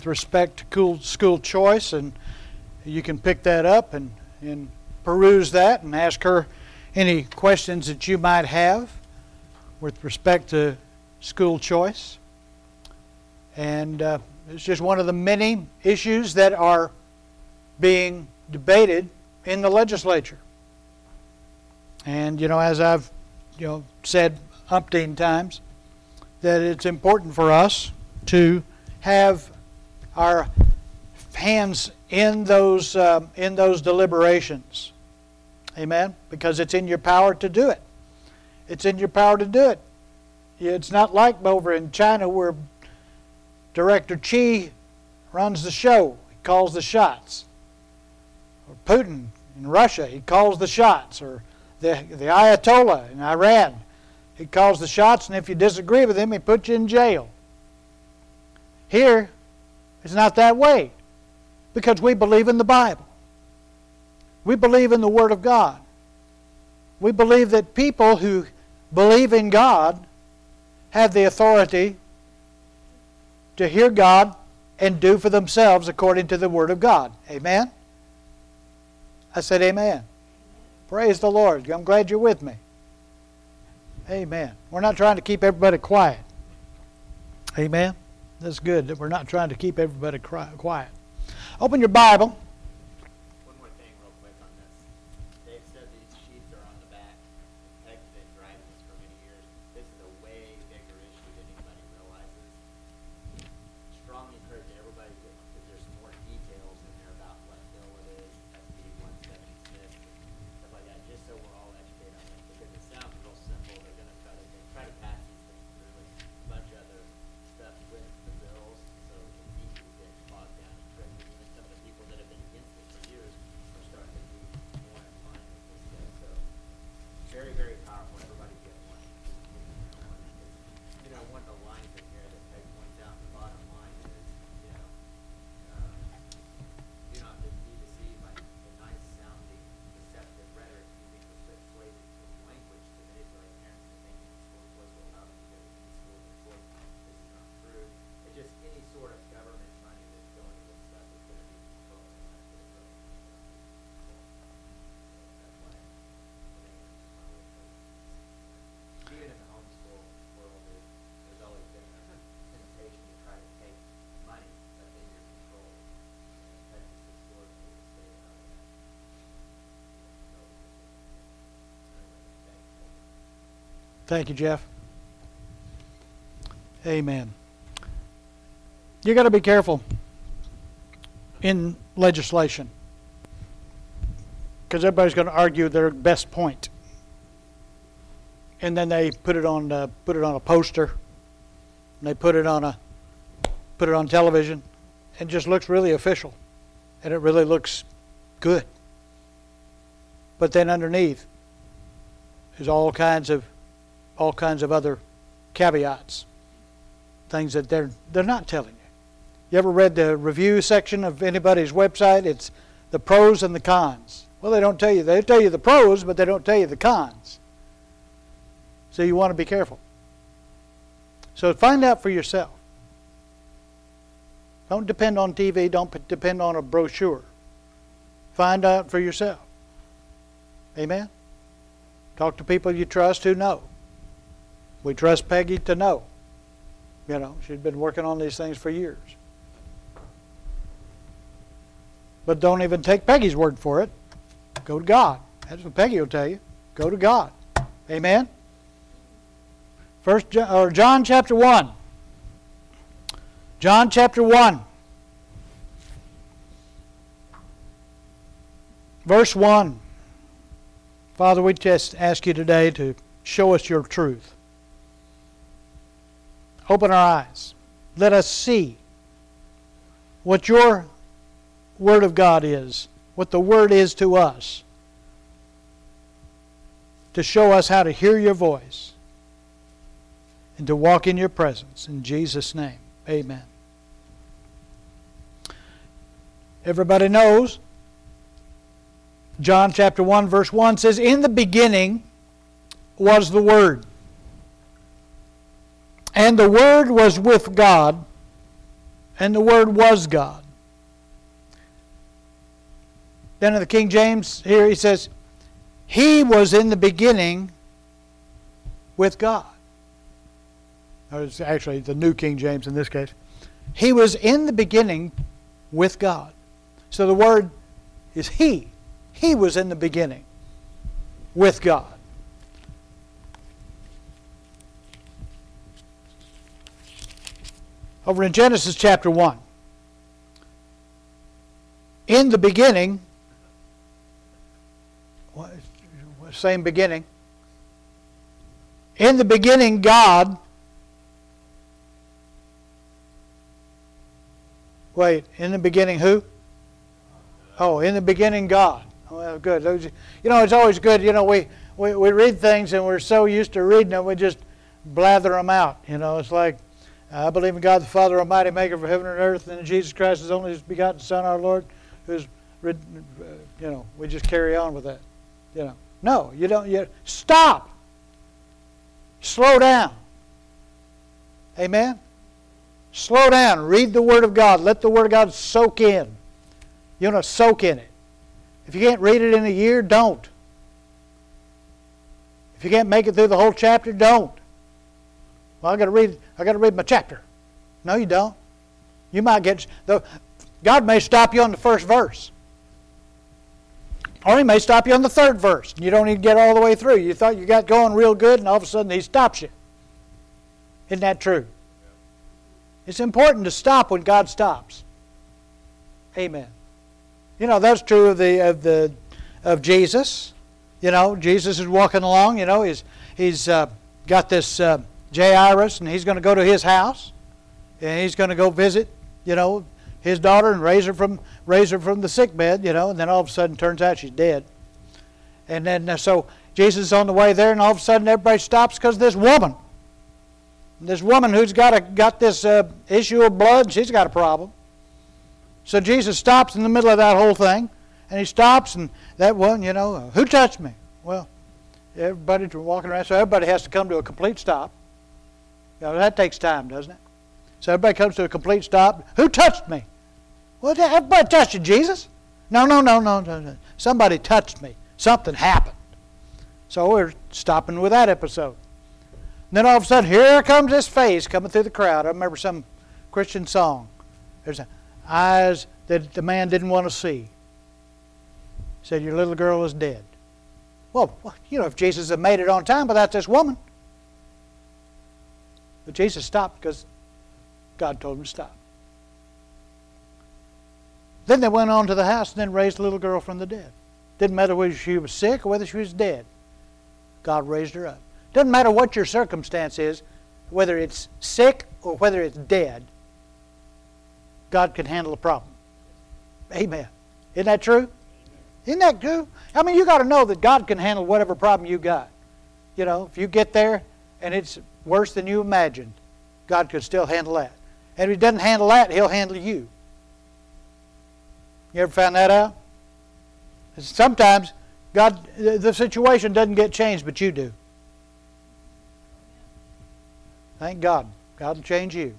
with respect to school choice, and you can pick that up and peruse that and ask her any questions that you might have with respect to school choice. And it's just one of the many issues that are being debated in the legislature. And, as I've, said umpteen times, that it's important for us to have our hands in those deliberations. Amen? Because it's in your power to do it. It's in your power to do it. It's not like over in China where Director Xi runs the show. He calls the shots. Or Putin in Russia, he calls the shots. Or the Ayatollah in Iran, he calls the shots, and if you disagree with him, he puts you in jail. Here, it's not that way, because we believe in the Bible. We believe in the Word of God. We believe that people who believe in God have the authority to hear God and do for themselves according to the Word of God. Amen? I said amen. Praise the Lord. I'm glad you're with me. Amen. We're not trying to keep everybody quiet. Amen? That's good that we're not trying to keep everybody quiet. Open your Bible. One more thing real quick on this. Dave said these sheets are on the back. Peg's been driving this for many years. This is a way bigger issue than anybody realizes. Strongly encourage everybody to, because there's some more details in there about what bill it is, SB 176, stuff like that, just so we're all educated on it. Because it sounds real simple. They're going to try to pass these things through with a bunch of other stuff with the bills, so it's easy to get bogged down and tricky. Even some of the people that have been against it for years are starting to be more in line with this stuff. So very, very powerful. Everybody get one. One of the lines in here that Peg points out, the bottom line is, do not be deceived by the nice sounding, deceptive rhetoric using persuasive language to manipulate parents into thinking the school choice will allow them to get into school of their choice. This is not true. It's just any sort of government money that's going to this stuff is going to be controlled. That's why even in the homeschool world, there's always been a temptation to try to take money that's in your control. And Texas historically has stayed out of that. Thank you, Jeff. Amen. You got to be careful in legislation, because everybody's going to argue their best point, and then they put it on a poster, and they put it on television, and it just looks really official, and it really looks good. But then underneath is all kinds of other caveats, things that they're not telling you. You ever read the review section of anybody's website? It's the pros and the cons. Well, they don't tell you. They tell you the pros, but they don't tell you the cons. So you want to be careful. So find out for yourself. Don't depend on TV. Don't depend on a brochure. Find out for yourself. Amen? Talk to people you trust who know. We trust Peggy to know. She's been working on these things for years. But don't even take Peggy's word for it. Go to God. That's what Peggy will tell you. Go to God. Amen? John chapter 1. John chapter 1. Verse 1. Father, we just ask you today to show us your truth. Open our eyes. Let us see what your Word of God is, what the Word is to us, to show us how to hear your voice and to walk in your presence. In Jesus' name, amen. Everybody knows John chapter 1 verse 1 says, "In the beginning was the Word, and the Word was with God, and the Word was God. Then in the King James here he says, He was in the beginning with God. Or it's actually the New King James in this case. He was in the beginning with God. So the word is He. He was in the beginning with God. Over in Genesis chapter 1. In the beginning, same beginning. In the beginning, God. Wait, in the beginning who? Oh, in the beginning God. Well, good. You know, it's always good. You know, we read things and we're so used to reading them, we just blather them out. You know, it's like, I believe in God the Father Almighty, maker of heaven and earth, and in Jesus Christ, His only begotten Son, our Lord, who's, you know, we just carry on with that. You know, no, you don't. Stop. Slow down. Amen? Slow down. Read the Word of God. Let the Word of God soak in. You want to soak in it. If you can't read it in a year, don't. If you can't make it through the whole chapter, don't. Well, I got to read my chapter. No, you don't. You might get God may stop you on the first verse. Or He may stop you on the third verse. You don't even get all the way through. You thought you got going real good, and all of a sudden He stops you. Isn't that true? It's important to stop when God stops. Amen. You know, that's true of Jesus. You know, Jesus is walking along. You know, he's got this Jairus, and he's going to go to his house, and he's going to go visit, you know, his daughter and raise her from the sick bed. You know, and then all of a sudden, turns out she's dead. And then so Jesus is on the way there, and all of a sudden, everybody stops because of this woman. This woman who's got this issue of blood, she's got a problem. So Jesus stops in the middle of that whole thing, and He stops, and that one, you know, who touched me? Well, everybody's walking around, so everybody has to come to a complete stop. You know, that takes time, doesn't it? So everybody comes to a complete stop. Who touched me? Well, everybody touched you, Jesus. No. Somebody touched me. Something happened. So we're stopping with that episode. And then all of a sudden, here comes this face coming through the crowd. I remember some Christian song. There's eyes that the man didn't want to see. Said, your little girl is dead. Well, you know, if Jesus had made it on time without this woman. But Jesus stopped because God told Him to stop. Then they went on to the house and then raised the little girl from the dead. Didn't matter whether she was sick or whether she was dead. God raised her up. Doesn't matter what your circumstance is, whether it's sick or whether it's dead, God can handle the problem. Amen. Isn't that true? Isn't that true? I mean, you got to know that God can handle whatever problem you got. You know, if you get there and it's worse than you imagined, God could still handle that. And if He doesn't handle that, He'll handle you. You ever found that out? Sometimes God, the situation doesn't get changed, but you do. Thank God. God will change you.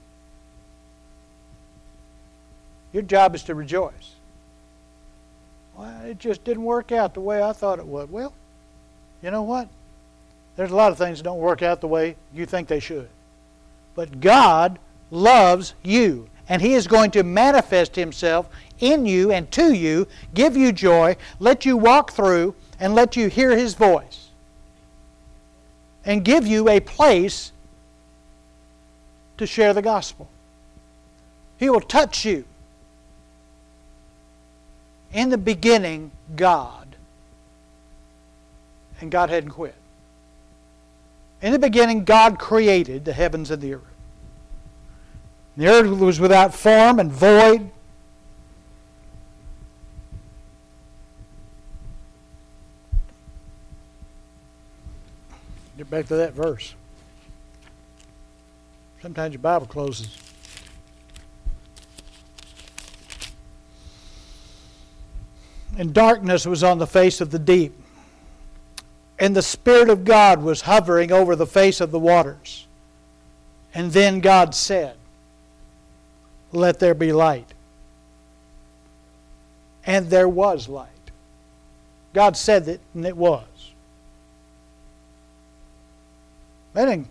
Your job is to rejoice. Well, it just didn't work out the way I thought it would. Well, you know what? There's a lot of things that don't work out the way you think they should. But God loves you, and He is going to manifest Himself in you and to you, give you joy, let you walk through, and let you hear His voice. And give you a place to share the gospel. He will touch you. In the beginning, God. And God hadn't quit. In the beginning, God created the heavens and the earth. The earth was without form and void. Get back to that verse. Sometimes your Bible closes. And darkness was on the face of the deep. And the Spirit of God was hovering over the face of the waters. And then God said, let there be light. And there was light. God said it, and it was. That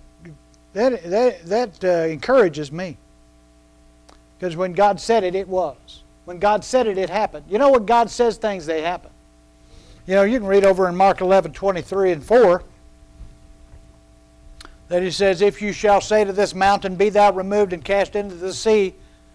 encourages me. Because when God said it, it was. When God said it, it happened. You know, when God says things, they happen. You know, you can read over in Mark 11:23 and 4 that He says, if you shall say to this mountain, be thou removed and cast into the sea,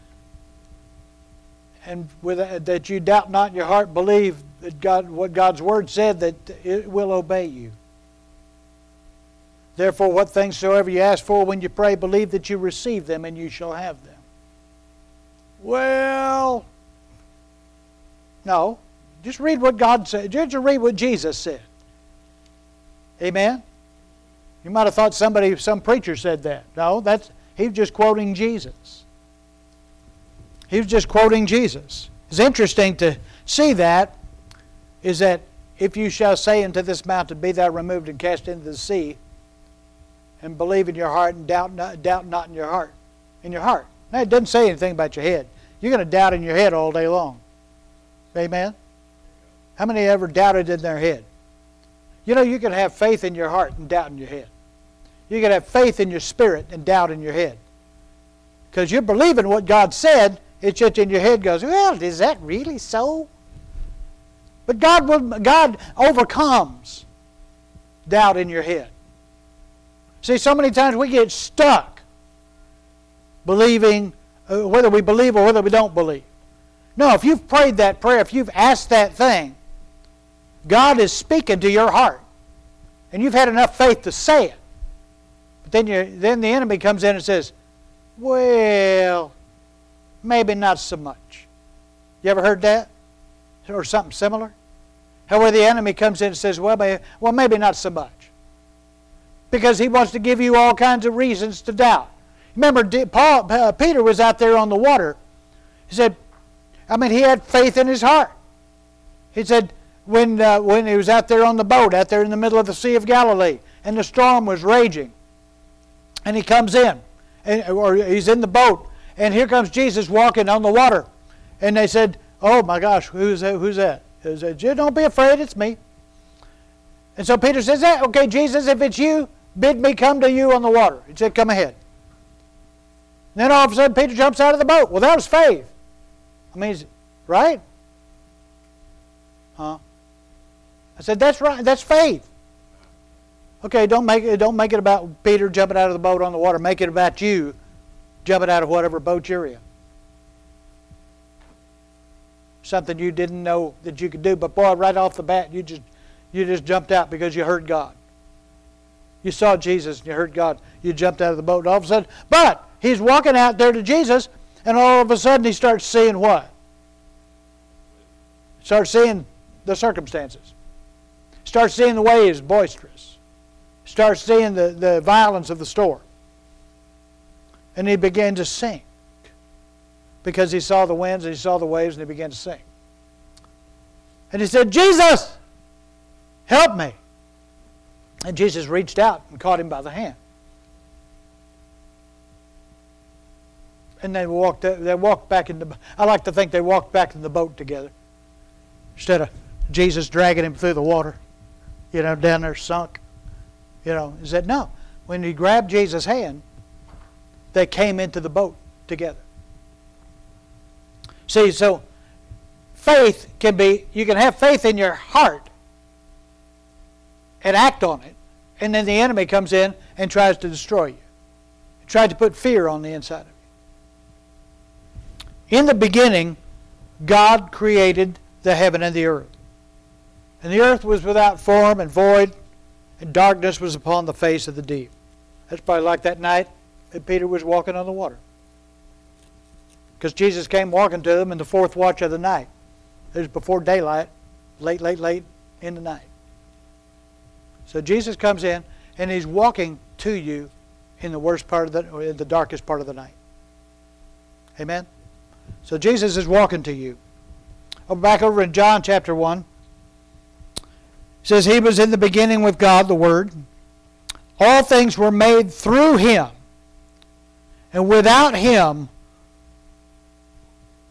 and that you doubt not in your heart, believe that what God's Word said, that it will obey you. Therefore, what things soever you ask for when you pray, believe that you receive them, and you shall have them. Well, no. Just read what God said. Just read what Jesus said. Amen? You might have thought some preacher said that. No, he was just quoting Jesus. He was just quoting Jesus. It's interesting to see that, is that if you shall say unto this mountain, be thou removed and cast into the sea, and believe in your heart and doubt not in your heart. In your heart. Now, it doesn't say anything about your head. You're going to doubt in your head all day long. Amen? How many ever doubted in their head? You know, you can have faith in your heart and doubt in your head. You can have faith in your spirit and doubt in your head. Because you're believing what God said, it's just in your head goes, well, is that really so? But God overcomes doubt in your head. See, so many times we get stuck believing whether we believe or whether we don't believe. No, if you've prayed that prayer, if you've asked that thing, God is speaking to your heart. And you've had enough faith to say it. But then the enemy comes in and says, well, maybe not so much. You ever heard that? Or something similar? How the enemy comes in and says, well, maybe not so much. Because he wants to give you all kinds of reasons to doubt. Remember, Peter was out there on the water. He said, he had faith in his heart. He said, when he was out there on the boat, out there in the middle of the Sea of Galilee, and the storm was raging, and he comes in, or he's in the boat, and here comes Jesus walking on the water. And they said, oh my gosh, who's that? He said, don't be afraid, it's me. And so Peter says, okay, Jesus, if it's you, bid me come to you on the water. He said, come ahead. And then all of a sudden, Peter jumps out of the boat. Well, that was faith. Right? Huh? I said, that's right. That's faith. Okay, don't make it about Peter jumping out of the boat on the water. Make it about you jumping out of whatever boat you're in. Something you didn't know that you could do, but boy, right off the bat, you just jumped out because you heard God. You saw Jesus and you heard God. You jumped out of the boat, and all of a sudden, but he's walking out there to Jesus, and all of a sudden he starts seeing what? Starts seeing the circumstances. Starts seeing the waves boisterous. Starts seeing the violence of the storm. And he began to sink. Because he saw the winds and he saw the waves and he began to sink. And he said, Jesus, help me. And Jesus reached out and caught him by the hand. And they walked back in the, I like to think they walked back in the boat together. Instead of Jesus dragging him through the water, down there sunk. He said, no. When he grabbed Jesus' hand, they came into the boat together. See, so faith can be, you can have faith in your heart and act on it, and then the enemy comes in and tries to destroy you. He tried to put fear on the inside of you. In the beginning, God created the heaven and the earth. And the earth was without form and void, and darkness was upon the face of the deep. That's probably like that night that Peter was walking on the water. Because Jesus came walking to them in the fourth watch of the night. It was before daylight, late in the night. So Jesus comes in, and he's walking to you in the worst part of or in the darkest part of the night. Amen? So Jesus is walking to you. Back over in John chapter 1. It says, he was in the beginning with God, the Word. All things were made through him. And without him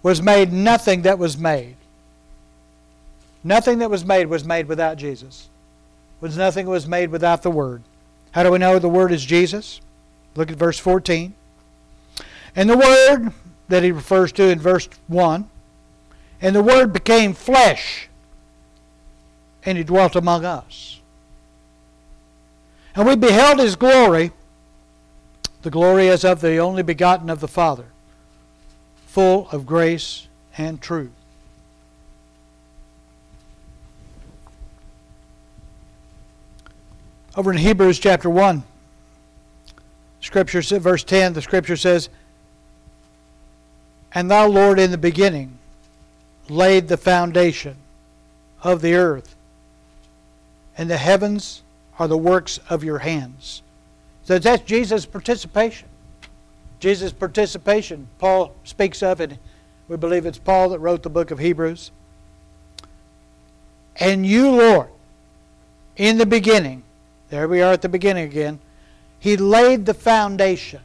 was made nothing that was made. Nothing that was made without Jesus. Nothing was made without the Word. How do we know the Word is Jesus? Look at verse 14. And the Word that he refers to in verse 1, and the Word became flesh, and he dwelt among us. And we beheld his glory, the glory as of the only begotten of the Father, full of grace and truth. Over in Hebrews chapter 1, Scripture, verse 10, the Scripture says, And thou, Lord, in the beginning laid the foundation of the earth, and the heavens are the works of your hands. So that's Jesus' participation. Jesus' participation, Paul speaks of it. We believe it's Paul that wrote the book of Hebrews. And you, Lord, in the beginning, there we are at the beginning again, he laid the foundation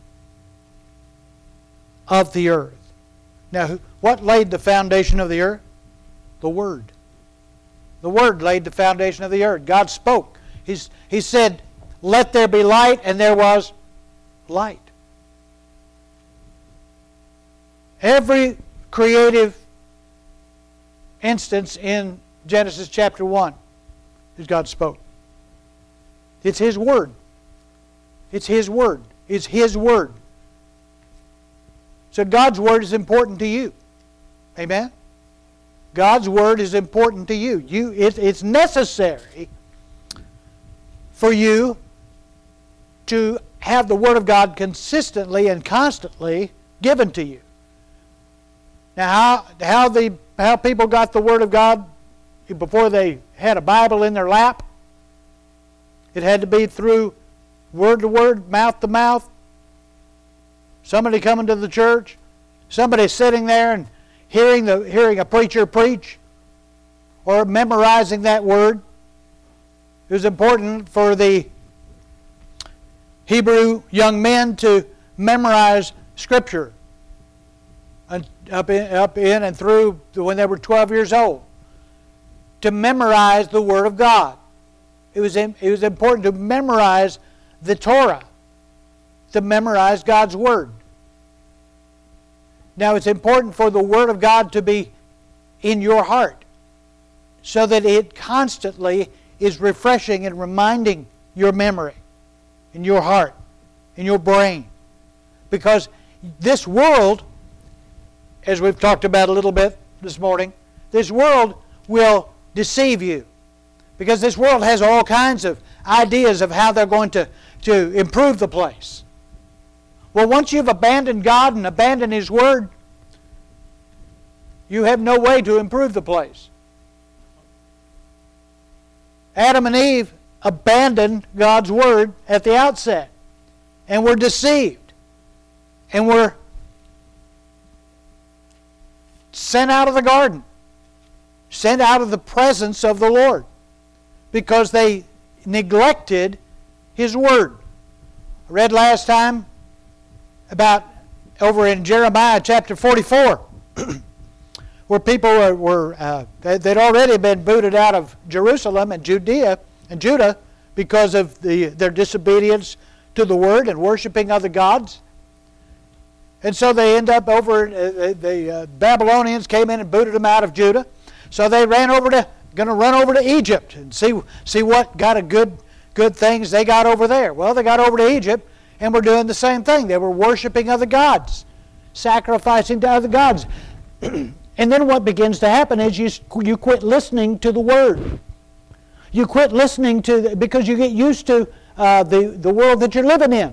of the earth. Now, what laid the foundation of the earth? The Word. The Word laid the foundation of the earth. God spoke. He said, let there be light, and there was light. Every creative instance in Genesis chapter 1 is God spoke. It's His Word. It's His Word. It's His Word. So God's Word is important to you. Amen? God's Word is important to you. It's necessary for you to have the Word of God consistently and constantly given to you. Now, how people got the Word of God before they had a Bible in their lap? It had to be through word to word, mouth to mouth. Somebody coming to the church, somebody sitting there and hearing a preacher preach, or memorizing that word. It was important for the Hebrew young men to memorize Scripture up in and through when they were 12 years old, to memorize the Word of God. It was important to memorize the Torah, to memorize God's Word. Now, it's important for the Word of God to be in your heart, so that it constantly is refreshing and reminding your memory, in your heart, in your brain. Because this world, as we've talked about a little bit this morning, this world will deceive you. Because this world has all kinds of ideas of how they're going to improve the place. Well, once you've abandoned God and abandoned His Word, you have no way to improve the place. Adam and Eve abandoned God's Word at the outset and were deceived and were sent out of the garden, sent out of the presence of the Lord, because they neglected His Word. I read last time about over in Jeremiah chapter 44 where people they'd already been booted out of Jerusalem and Judah because of their disobedience to the Word and worshiping other gods. And so they end up the Babylonians came in and booted them out of Judah. So they going to run over to Egypt and see what got a good things they got over there. Well, they got over to Egypt and were doing the same thing. They were worshiping other gods, sacrificing to other gods. And then what begins to happen is you quit listening to the Word. You quit listening because you get used to the world that you're living in.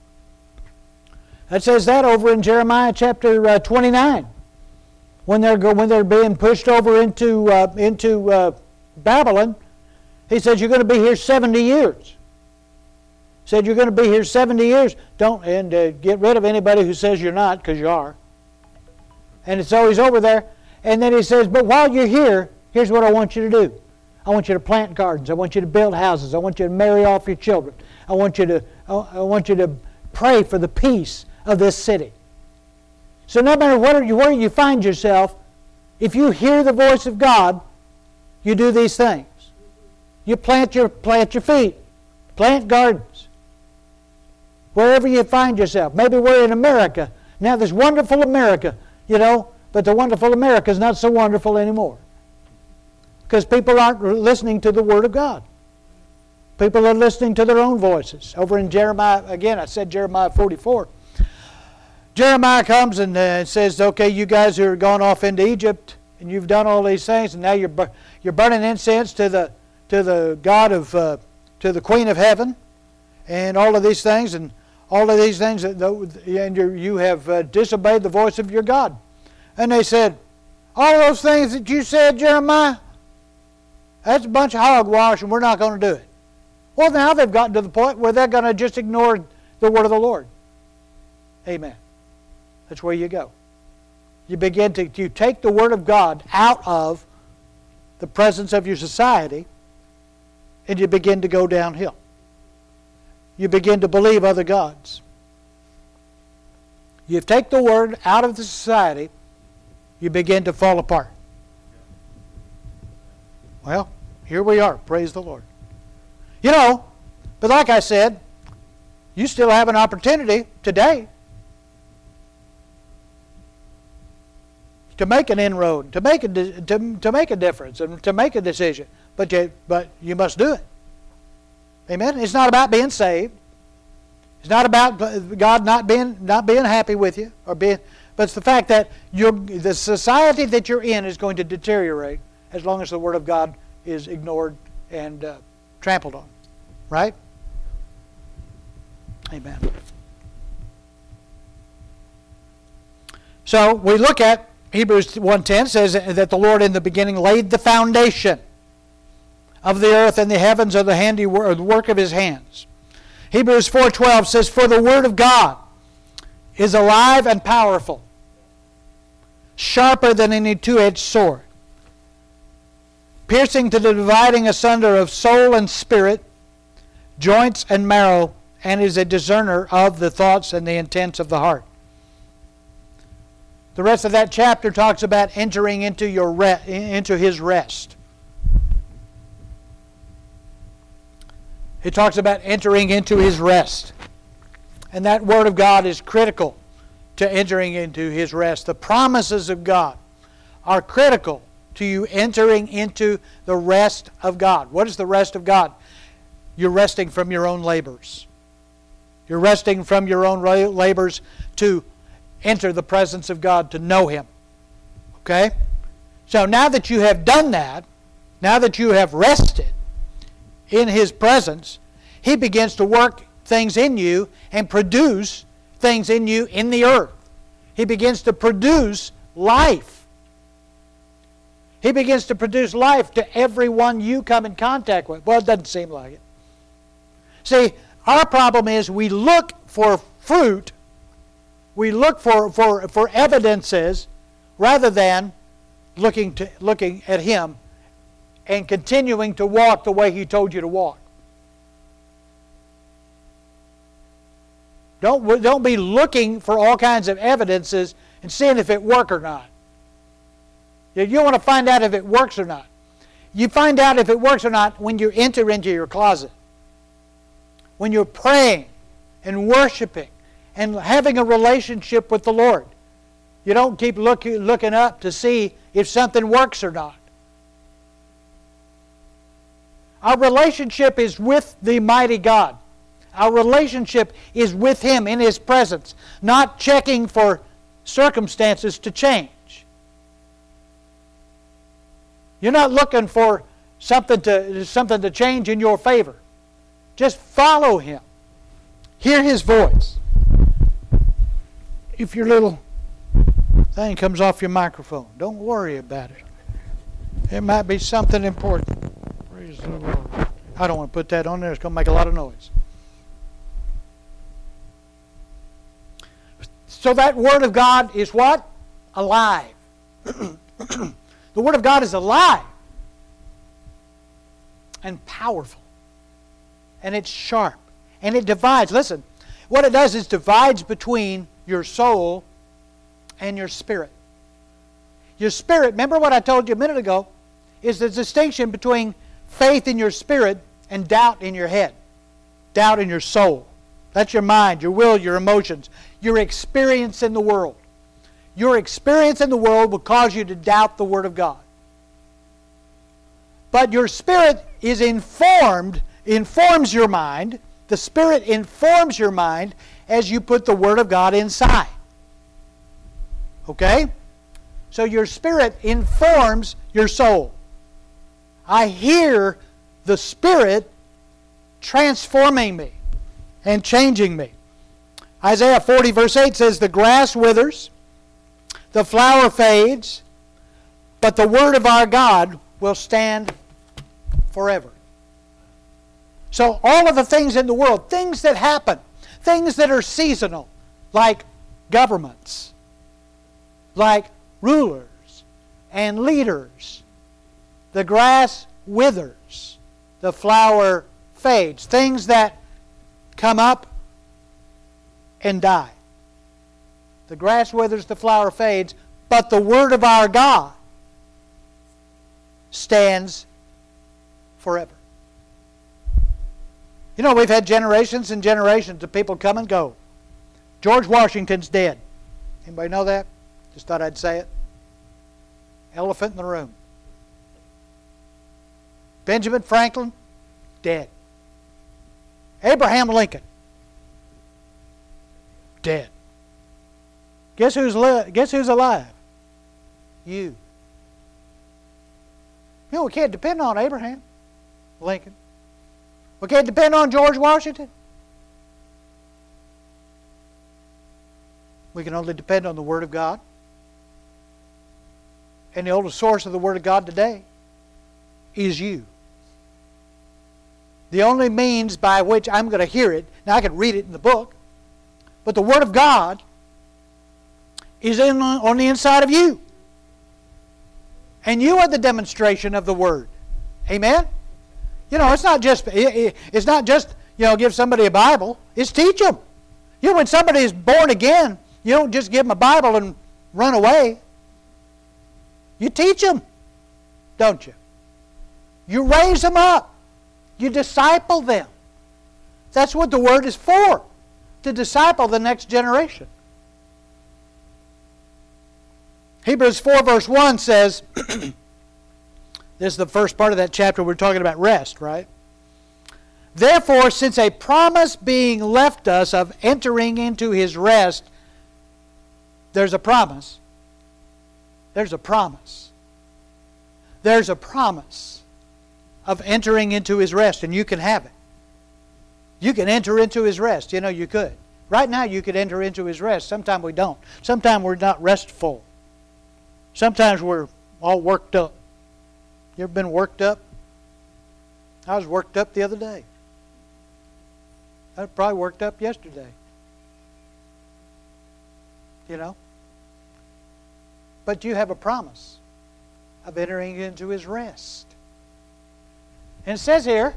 It says that over in Jeremiah chapter 29. When they're being pushed over into Babylon, he said, you're going to be here 70 years. He said, you're going to be here 70 years. Get rid of anybody who says you're not, because you are. And so he's over there. And then he says, but while you're here, here's what I want you to do. I want you to plant gardens. I want you to build houses. I want you to marry off your children. I want you to pray for the peace of this city. So no matter where you find yourself, if you hear the voice of God, you do these things. You plant your feet, plant gardens. Wherever you find yourself. Maybe we're in America. Now this wonderful America, but the wonderful America is not so wonderful anymore. Because people aren't listening to the Word of God. People are listening to their own voices. Over in Jeremiah, again, I said Jeremiah 44. Jeremiah comes and says, okay, you guys who are gone off into Egypt, and you've done all these things, and now you're burning incense to the God of, to the Queen of Heaven, and all of these things, and you have disobeyed the voice of your God. And they said, all those things that you said, Jeremiah, that's a bunch of hogwash, and we're not going to do it. Well, now they've gotten to the point where they're going to just ignore the word of the Lord. Amen. That's where you go. You take the Word of God out of the presence of your society, and you begin to go downhill. You begin to believe other gods. You take the Word out of the society, you begin to fall apart. Well, here we are. Praise the Lord. But like I said, you still have an opportunity today to make an inroad, to make a difference, and to make a decision. But you must do it. Amen. It's not about being saved. It's not about God not being happy with you, but it's the fact that the society that you're in is going to deteriorate as long as the Word of God is ignored and trampled on. Right? Amen. So we look at Hebrews 1:10 says that the Lord in the beginning laid the foundation of the earth, and the heavens are the handiwork, the work of His hands. Hebrews 4:12 says, for the Word of God is alive and powerful, sharper than any two-edged sword, piercing to the dividing asunder of soul and spirit, joints and marrow, and is a discerner of the thoughts and the intents of the heart. The rest of that chapter talks about entering into into His rest. It talks about entering into His rest. And that Word of God is critical to entering into His rest. The promises of God are critical to you entering into the rest of God. What is the rest of God? You're resting from your own labors. You're resting from your own labors to enter the presence of God, to know Him. Okay? So now that you have done that, now that you have rested in His presence, He begins to work things in you and produce things in you in the earth. He begins to produce life. He begins to produce life to everyone you come in contact with. Well, it doesn't seem like it. See, our problem is we look for fruit, we look for evidences, rather than looking at Him and continuing to walk the way He told you to walk. Don't be looking for all kinds of evidences and seeing if it works or not. You want to find out if it works or not. You find out if it works or not when you enter into your closet. When you're praying and worshiping and having a relationship with the Lord. You don't keep looking up to see if something works or not. Our relationship is with the mighty God. Our relationship is with Him in His presence, not checking for circumstances to change. You're not looking for something to change in your favor. Just follow Him. Hear His voice. If your little thing comes off your microphone, don't worry about it. It might be something important. Praise the Lord. I don't want to put that on there. It's going to make a lot of noise. So that Word of God is what? Alive. The Word of God is alive and powerful. And it's sharp. And it divides. Listen, what it does is divides between your soul and your spirit. Your spirit, remember what I told you a minute ago, is the distinction between faith in your spirit and doubt in your head. Doubt in your soul. That's your mind, your will, your emotions, your experience in the world. Your experience in the world will cause you to doubt the Word of God. But your spirit is informs your mind. The Spirit informs your mind as you put the Word of God inside. Okay? So your spirit informs your soul. I hear the Spirit transforming me and changing me. Isaiah 40 verse 8 says, the grass withers, the flower fades, but the word of our God will stand forever. So all of the things in the world, things that happen, things that are seasonal, like governments, like rulers and leaders, the grass withers, the flower fades, things that come up and die. The grass withers, the flower fades, but the word of our God stands forever. You know, we've had generations and generations of people come and go. George Washington's dead. Anybody know that? Just thought I'd say it. Elephant in the room. Benjamin Franklin, dead. Abraham Lincoln, dead. Guess who's alive? You. You know, we can't depend on Abraham Lincoln. We can't depend on George Washington. We can only depend on the Word of God. And the oldest source of the Word of God today is you. The only means by which I'm going to hear it, now I can read it in the book, but the Word of God is on the inside of you. And you are the demonstration of the Word. Amen? You know, it's not just give somebody a Bible. It's teach them. You know, when somebody is born again, you don't just give them a Bible and run away. You teach them, don't you? You raise them up. You disciple them. That's what the Word is for, to disciple the next generation. Hebrews 4 verse 1 says, this is the first part of that chapter, we're talking about rest, right? Therefore, since a promise being left us of entering into His rest, there's a promise. There's a promise. There's a promise of entering into His rest, and you can have it. You can enter into His rest. You know, you could. Right now, you could enter into His rest. Sometimes we don't. Sometimes we're not restful. Sometimes we're all worked up. You ever been worked up? I was worked up the other day. I was probably worked up yesterday. You know? But you have a promise of entering into His rest. And it says here,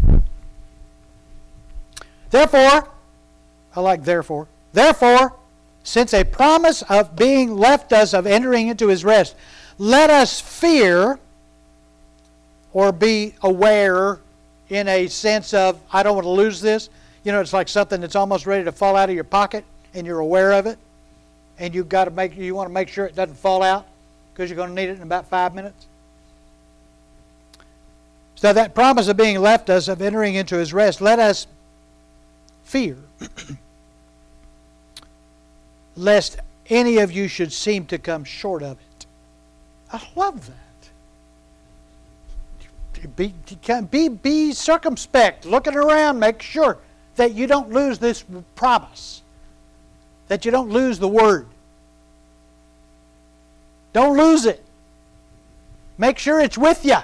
therefore, I like therefore, since a promise of being left us of entering into His rest, let us fear or be aware in a sense of, I don't want to lose this. You know, it's like something that's almost ready to fall out of your pocket and you're aware of it. And you want to make sure it doesn't fall out because you're going to need it in about 5 minutes. So that promise of being left us of entering into His rest, let us fear lest any of you should seem to come short of it. I love that. Be circumspect, looking around, make sure that you don't lose this promise, that you don't lose the Word. Don't lose it. Make sure it's with you.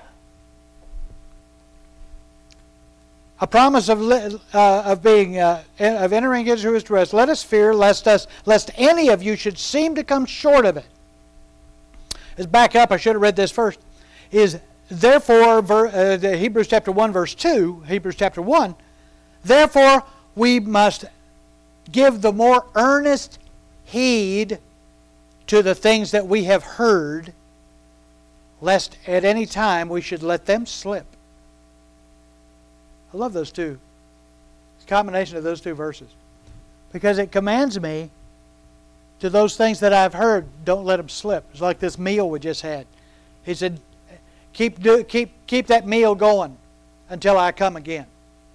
A promise of entering into His rest. Let us fear lest any of you should seem to come short of it. Let's back up. I should have read this first. Is therefore Hebrews chapter 1 verse 2. Hebrews chapter 1. Therefore we must give the more earnest heed to the things that we have heard, lest at any time we should let them slip. I love those two. It's a combination of those two verses. Because it commands me to those things that I've heard, don't let them slip. It's like this meal we just had. He said, keep that meal going until I come again.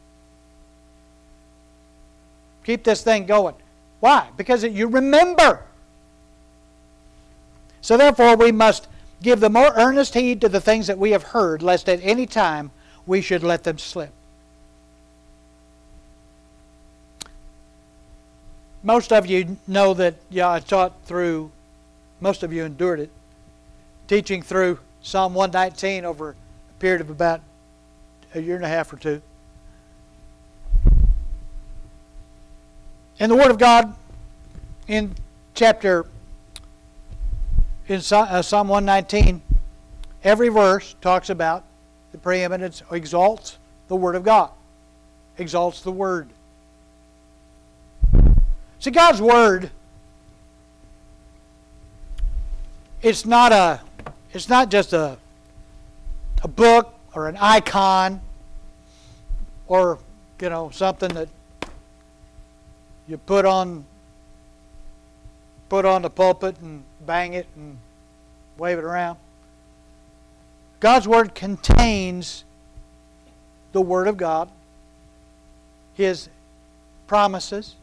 Keep this thing going. Why? Because you remember. So therefore we must give the more earnest heed to the things that we have heard, lest at any time we should let them slip. Most of you know that, I taught through, most of you endured it, teaching through Psalm 119 over a period of about a year and a half or two. In the Word of God, in Psalm 119, every verse talks about the preeminence, exalts the Word of God, exalts the Word. See, God's Word, it's not just a book or an icon or, something that you put on the pulpit and bang it and wave it around. God's Word contains the Word of God, His promises.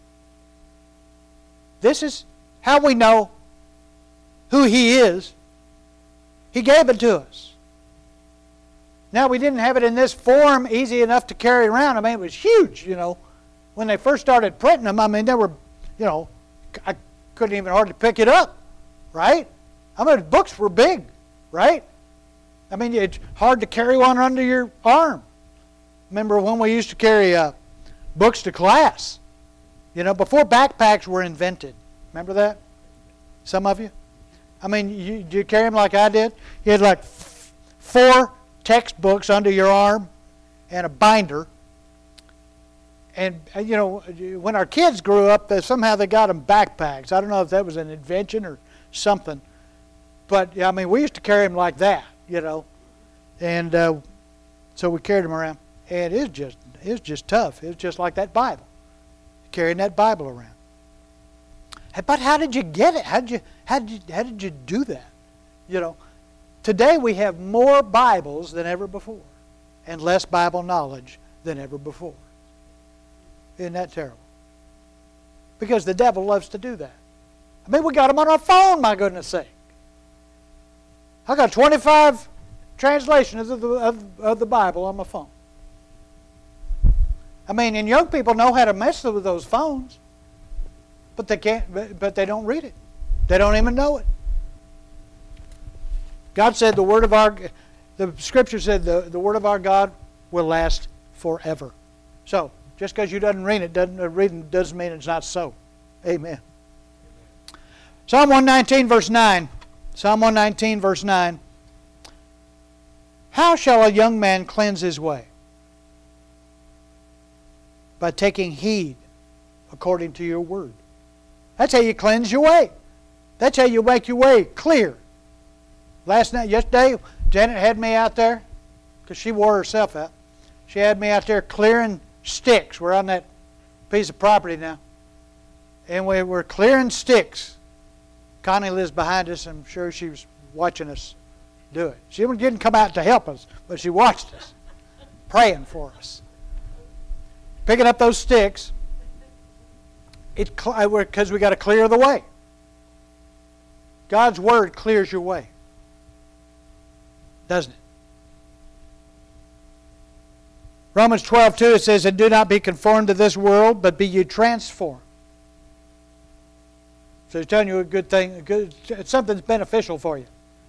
This is how we know who He is. He gave it to us. Now, we didn't have it in this form easy enough to carry around. I mean, it was huge, When they first started printing them, they were, I couldn't even hardly pick it up, right? Books were big, right? It's hard to carry one under your arm. Remember when we used to carry books to class? Before backpacks were invented. Remember that? Some of you? You carry them like I did? You had like 4 textbooks under your arm and a binder. And, when our kids grew up, somehow they got them backpacks. I don't know if that was an invention or something. But, we used to carry them like that, And so we carried them around. And it was just tough. It was just like that Bible. Carrying that Bible around. But how did you get it? How did you do that? Today we have more Bibles than ever before, and less Bible knowledge than ever before. Isn't that terrible? Because the devil loves to do that. We got them on our phone, my goodness sake. I got 25 translations of the Bible on my phone. And young people know how to mess with those phones, but they can't. But they don't read it. They don't even know it. God said the Scripture said the Word of our God will last forever. So just because you doesn't read it doesn't mean it's not so. Amen. Psalm 119 verse 9. Psalm 119 verse 9. How shall a young man cleanse his way? By taking heed according to your word. That's how you cleanse your way. That's how you make your way clear. Yesterday, Janet had me out there, because she wore herself out. She had me out there clearing sticks. We're on that piece of property now. And we were clearing sticks. Connie lives behind us. I'm sure she was watching us do it. She didn't come out to help us, but she watched us, praying for us. Picking up those sticks, because we got to clear the way. God's Word clears your way, doesn't it? Romans 12:2, it says, and do not be conformed to this world, but be ye transformed. So he's telling you a good thing, it's something that's beneficial for you.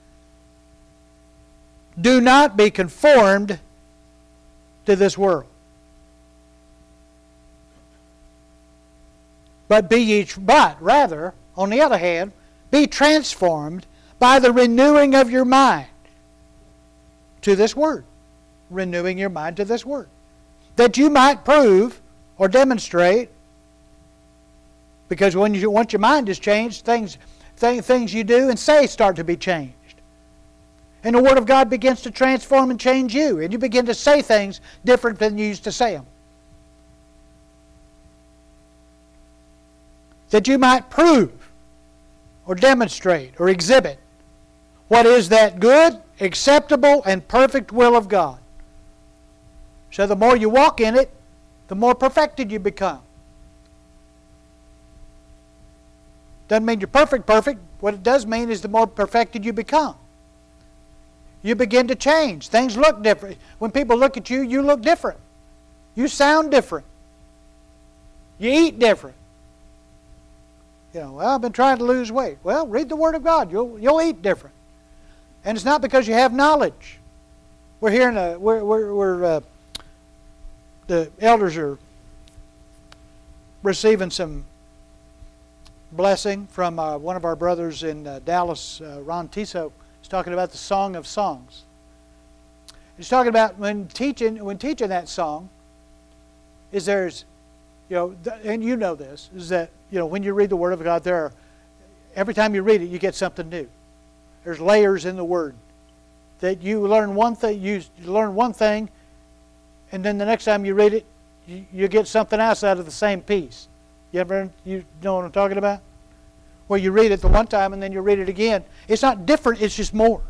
Do not be conformed to this world. But rather, on the other hand, be transformed by the renewing of your mind to this Word. Renewing your mind to this Word. That you might prove or demonstrate, because once your mind is changed, things things you do and say start to be changed. And the Word of God begins to transform and change you. And you begin to say things different than you used to say them. That you might prove or demonstrate or exhibit what is that good, acceptable, and perfect will of God. So the more you walk in it, the more perfected you become. Doesn't mean you're perfect. What it does mean is the more perfected you become. You begin to change. Things look different. When people look at you, you look different. You sound different. You eat different. Well, I've been trying to lose weight. Well, read the Word of God. You'll eat different. And it's not because you have knowledge. We're hearing the elders are receiving some blessing from one of our brothers in Dallas, Ron Tiso. He's talking about the Song of Songs. He's talking about when teaching that song, and you know this, is that when you read the Word of God, every time you read it, you get something new. There's layers in the Word that you learn one thing, and then the next time you read it, you get something else out of the same piece. You know what I'm talking about? Where you read it the one time and then you read it again. It's not different, it's just more.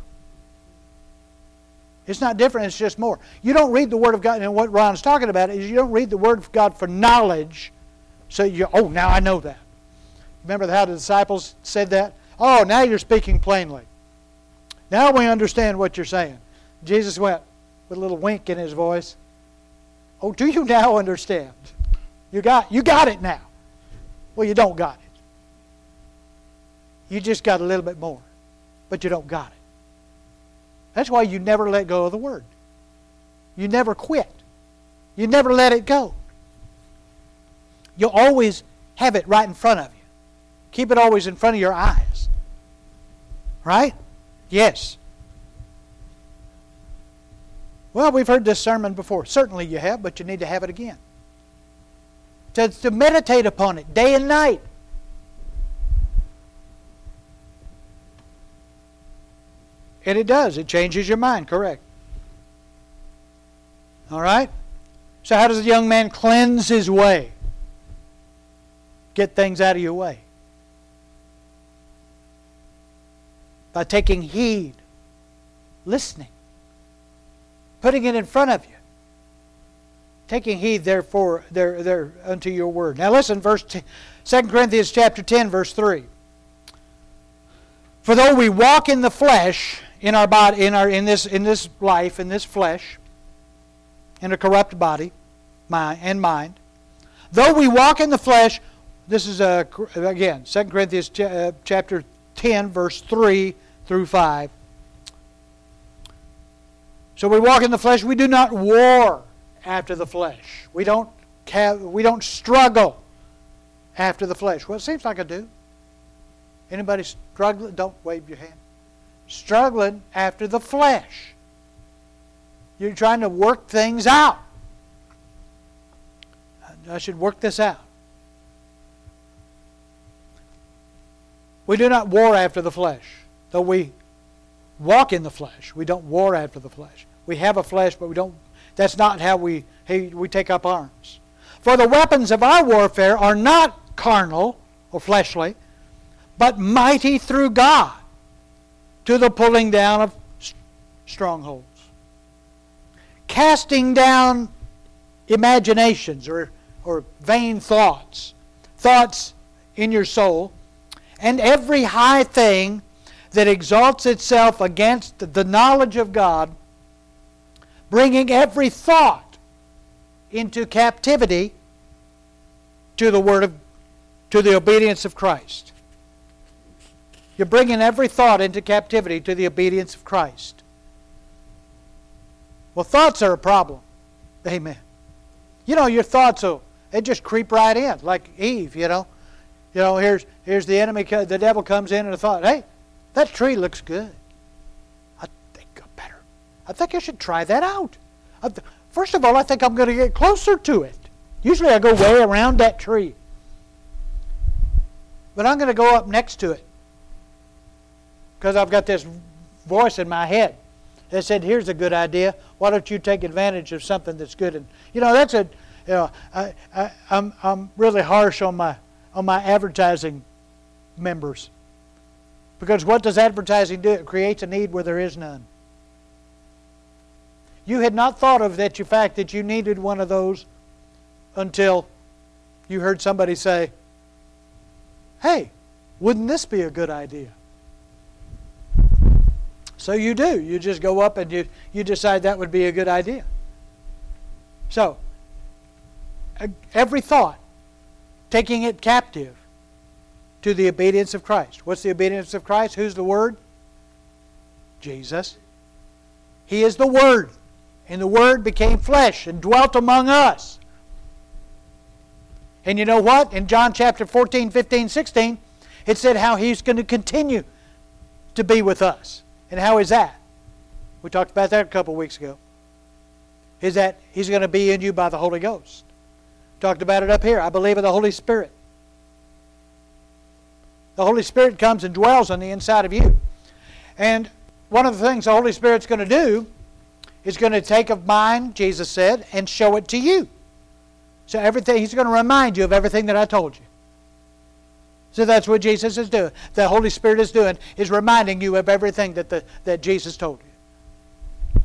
It's not different, it's just more. You don't read the Word of God, and what Ron's talking about is you don't read the Word of God for knowledge, so now I know that. Remember how the disciples said that? Oh, now you're speaking plainly. Now we understand what you're saying. Jesus went with a little wink in his voice. Oh, do you now understand? You got it now. Well, you don't got it. You just got a little bit more, but you don't got it. That's why you never let go of the Word. You never quit. You never let it go. You'll always have it right in front of you. Keep it always in front of your eyes. Right? Yes. Well, we've heard this sermon before. Certainly you have, but you need to have it again. To meditate upon it day and night. And it does. It changes your mind, correct. All right? So how does a young man cleanse his way? Get things out of your way. By taking heed. Listening. Putting it in front of you. Taking heed, therefore, unto your word. Now listen, 2 Corinthians chapter 10, verse 3. For though we walk in the flesh, in our body, in this life, in this flesh, in a corrupt body, and mind, though we walk in the flesh, this is again 2 Corinthians chapter 10, verse 3 through 5. So we walk in the flesh. We do not war after the flesh. We don't struggle after the flesh. Well, it seems like I do. Anybody struggling? Don't wave your hand. Struggling after the flesh. You're trying to work things out. I should work this out. We do not war after the flesh. Though we walk in the flesh, we don't war after the flesh. We have a flesh, but we don't. That's not how we take up arms. For the weapons of our warfare are not carnal or fleshly, but mighty through God to the pulling down of strongholds. Casting down imaginations or vain thoughts in your soul, and every high thing that exalts itself against the knowledge of God, bringing every thought into captivity to the obedience of Christ. You're bringing every thought into captivity to the obedience of Christ. Well, thoughts are a problem. Amen. Your thoughts they just creep right in, like Eve. Here's the enemy. The devil comes in and a thought, hey, that tree looks good. I think I should try that out. First of all, I think I'm going to get closer to it. Usually I go way around that tree. But I'm going to go up next to it. because I've got this voice in my head that said, here's a good idea. Why don't you take advantage of something that's good? And that's a, I'm really harsh on my advertising members. Because what does advertising do? It creates a need where there is none. You had not thought of the fact that you needed one of those until you heard somebody say, hey, wouldn't this be a good idea? So you do. You just go up and you decide that would be a good idea. So, every thought, taking it captive to the obedience of Christ. What's the obedience of Christ? Who's the Word? Jesus. He is the Word. And the Word became flesh and dwelt among us. And you know what? In John chapter 14, 15, 16, it said how He's going to continue to be with us. And how is that? We talked about that a couple of weeks ago. Is that He's going to be in you by the Holy Ghost. Talked about it up here. I believe in the Holy Spirit. The Holy Spirit comes and dwells on the inside of you. And one of the things the Holy Spirit's going to do is going to take of mine, Jesus said, and show it to you. So everything, He's going to remind you of everything that I told you. So that's what Jesus is doing. The Holy Spirit is doing, is reminding you of everything that Jesus told you.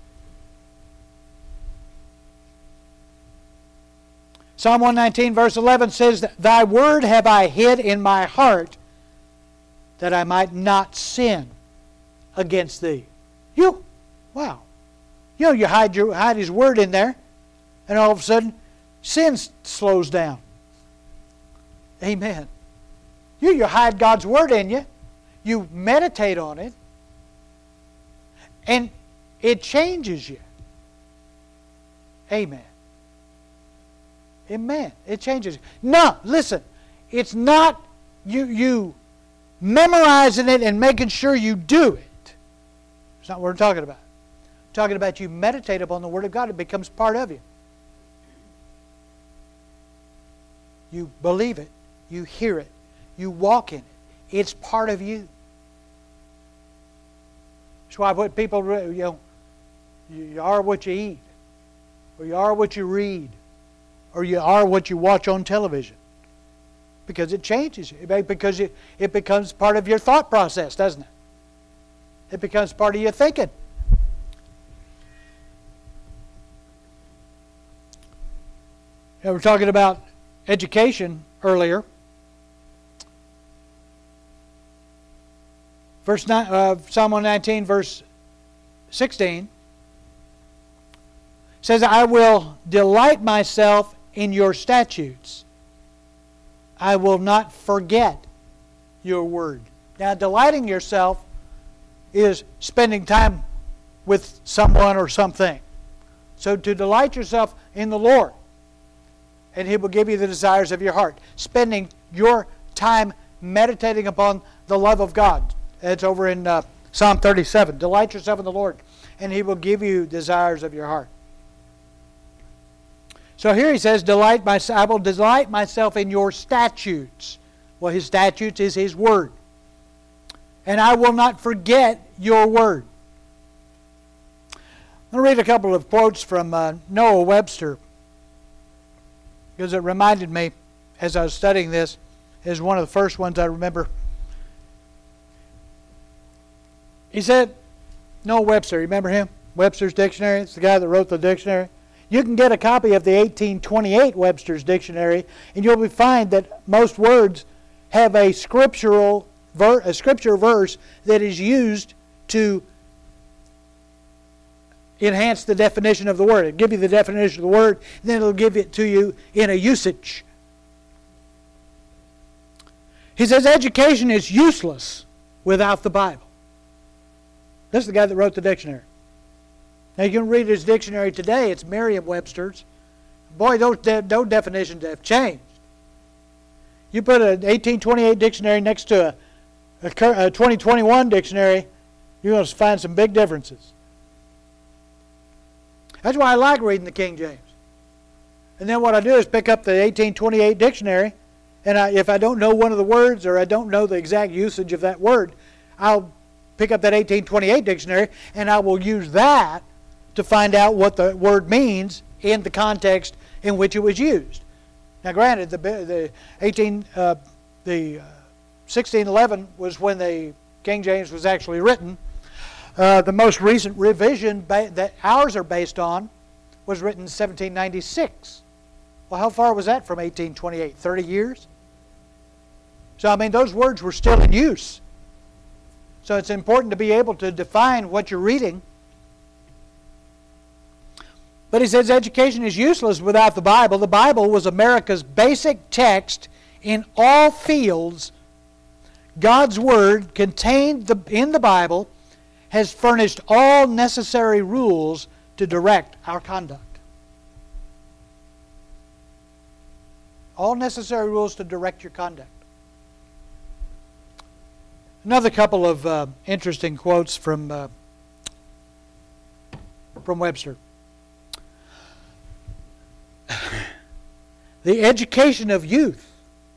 Psalm 119 verse 11 says, Thy word have I hid in my heart, that I might not sin against Thee. Wow. You hide His word in there, and all of a sudden, sin slows down. Amen. You hide God's word in you. You meditate on it, and it changes you. Amen. Amen. It changes you. No, listen. It's not you memorizing it and making sure you do it. It's not what we're talking about. We're talking about you meditate upon the Word of God. It becomes part of you. You believe it. You hear it. You walk in it. It's part of you. That's why what people, you are what you eat, or you are what you read, or you are what you watch on television. Because it changes you. Because it becomes part of your thought process, doesn't it? It becomes part of your thinking. We were talking about education earlier. Psalm 119, verse 16 says, I will delight myself in your statutes. I will not forget your word. Now, delighting yourself is spending time with someone or something. So to delight yourself in the Lord, and He will give you the desires of your heart. Spending your time meditating upon the love of God. It's over in Psalm 37. Delight yourself in the Lord, and He will give you desires of your heart. So here He says, I will delight myself in your statutes. Well, His statutes is His word. And I will not forget your word. I'm going to read a couple of quotes from Noah Webster, because it reminded me, as I was studying this, is one of the first ones I remember. He said, Noah Webster, you remember him? Webster's Dictionary. It's the guy that wrote the dictionary. You can get a copy of the 1828 Webster's Dictionary, and you'll find that most words have a scripture verse that is used to enhance the definition of the word. It'll give you the definition of the word, and then it'll give it to you in a usage. He says education is useless without the Bible. This is the guy that wrote the dictionary. Now you can read his dictionary today. It's Merriam-Webster's. Boy, those definitions have changed. You put an 1828 dictionary next to a 2021 dictionary, you're going to find some big differences. That's why I like reading the King James. And then what I do is pick up the 1828 dictionary, and if I don't know one of the words or I don't know the exact usage of that word, I'll pick up that 1828 dictionary, and I will use that to find out what the word means in the context in which it was used. Now, granted, the 1611 was when the King James was actually written. The most recent revision that ours are based on was written in 1796. Well, how far was that from 1828? 30 years? So, I mean, those words were still in use. So it's important to be able to define what you're reading. But he says education is useless without the Bible. The Bible was America's basic text in all fields. God's Word contained in the Bible has furnished all necessary rules to direct our conduct. All necessary rules to direct your conduct. Another couple of interesting quotes from Webster. The education of youth,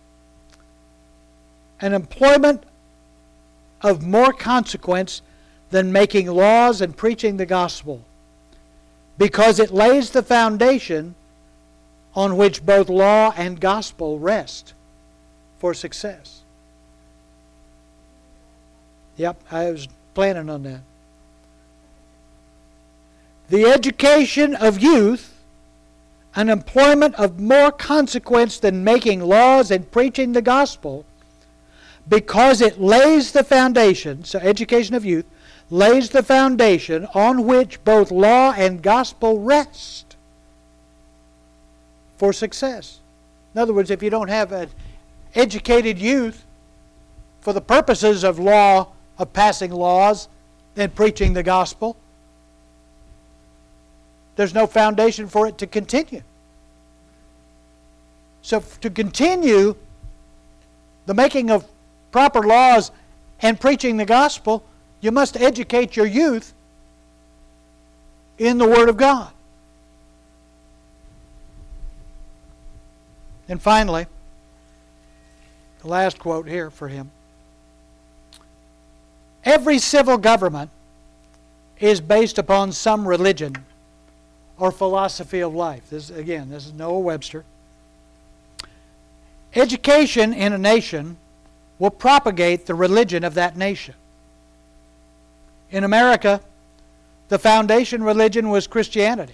an employment of more consequence than making laws and preaching the gospel, because it lays the foundation on which both law and gospel rest for success. Yep, I was planning on that. The education of youth, an employment of more consequence than making laws and preaching the gospel, because it lays the foundation, so education of youth, lays the foundation on which both law and gospel rest for success. In other words, if you don't have an educated youth for the purposes of law, of passing laws and preaching the gospel, there's no foundation for it to continue. So to continue the making of proper laws and preaching the gospel, you must educate your youth in the Word of God. And finally, the last quote here for him. Every civil government is based upon some religion or philosophy of life. This is Noah Webster. Education in a nation will propagate the religion of that nation. In America, the foundation religion was Christianity.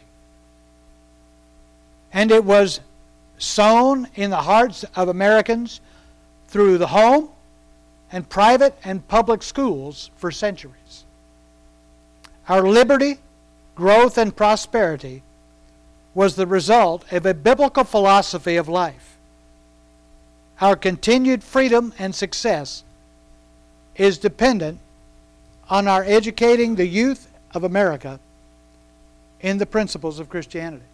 And it was sown in the hearts of Americans through the home and private and public schools for centuries. Our liberty, growth, and prosperity was the result of a biblical philosophy of life. Our continued freedom and success is dependent on our educating the youth of America in the principles of Christianity.